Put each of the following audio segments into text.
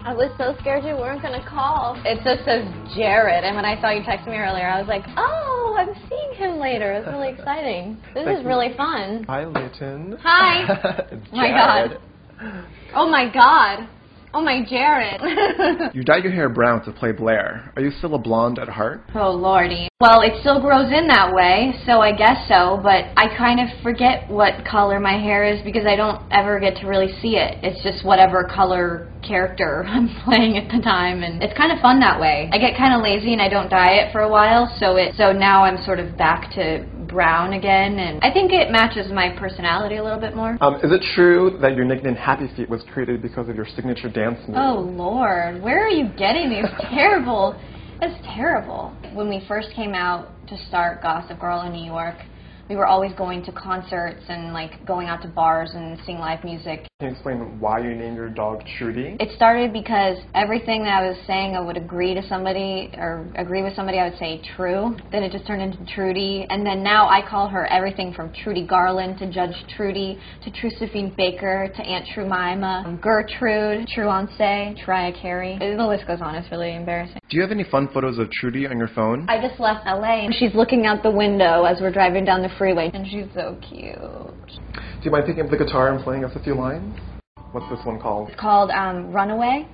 I was so scared you weren't going to call. It just says Jared, and when I saw you text me earlier, I was like, oh, I'm seeing him later. It's really exciting. This is really fun. Hi, Leighton. Hi. It's Oh my God. Oh my God. Oh my Jared. You dyed your hair brown to play Blair. Are you still a blonde at heart? Oh lordy. Well, it still grows in that way, so I guess so, but I kind of forget what color my hair is because I don't ever get to really see it. It's just whatever color character I'm playing at the time, and it's kind of fun that way. I get kind of lazy and I don't dye it for a while, so now I'm sort of back to brown again, and I think it matches my personality a little bit more. Is it true that your nickname Happy Feet was created because of your signature dance move? Oh Lord, where are you getting these? Terrible. That's terrible. When we first came out to start Gossip Girl in New York, we were always going to concerts and like going out to bars and seeing live music. Can you explain why you named your dog Trudy? It started because everything that I was saying I would agree to somebody or agree with somebody, I would say true. Then it just turned into Trudy. And then now I call her everything from Trudy Garland to Judge Trudy to Josephine Baker to Aunt Trumaima, Gertrude, Truance, Mariah Carey. The list goes on. It's really embarrassing. Do you have any fun photos of Trudy on your phone? I just left LA and she's looking out the window as we're driving down the freeway and she's so cute. Do you mind picking up the guitar and playing us a few lines? What's this one called? It's called Runaway.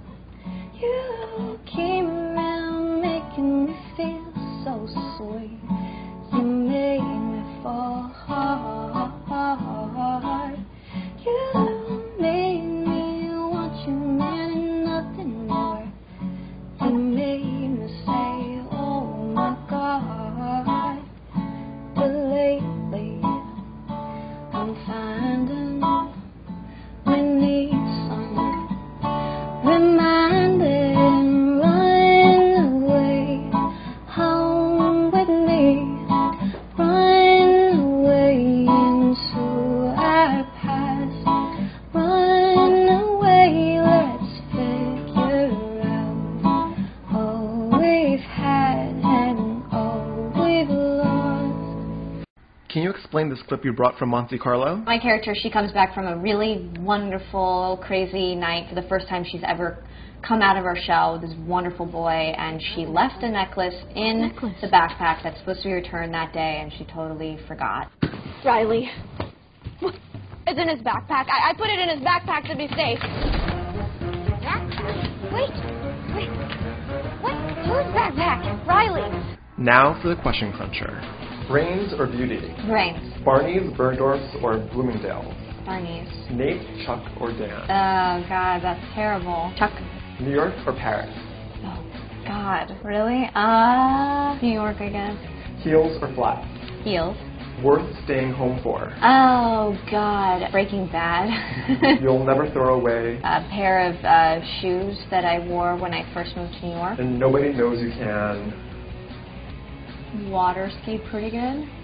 You came around making me feel so sweet. You made me fall hard. You made me want you more and nothing more. You made me say, oh my God. But lately, I'm finding we need someone reminded and running away home with me, running away into our past, running away, let's figure out all we've had and all we've lost. Can you explain this clip you brought from Monte Carlo? My character, she comes back from a really wonderful, crazy night for the first time she's ever come out of her shell with this wonderful boy, and she left a necklace in the backpack that's supposed to be returned that day, and she totally forgot. Riley, it's in his backpack. I put it in his backpack to be safe. Wait. What? Whose backpack? Riley. Now for the question cruncher. Brains or beauty? Brains. Barney's, Bergdorf's, or Bloomingdale's? Barney's. Nate, Chuck, or Dan? Oh, God, that's terrible. Chuck. New York or Paris? Oh, God. Really? New York, I guess. Heels or flats? Heels. Worth staying home for? Oh, God. Breaking Bad. You'll never throw away? A pair of shoes that I wore when I first moved to New York. And nobody knows you can? Water ski pretty good.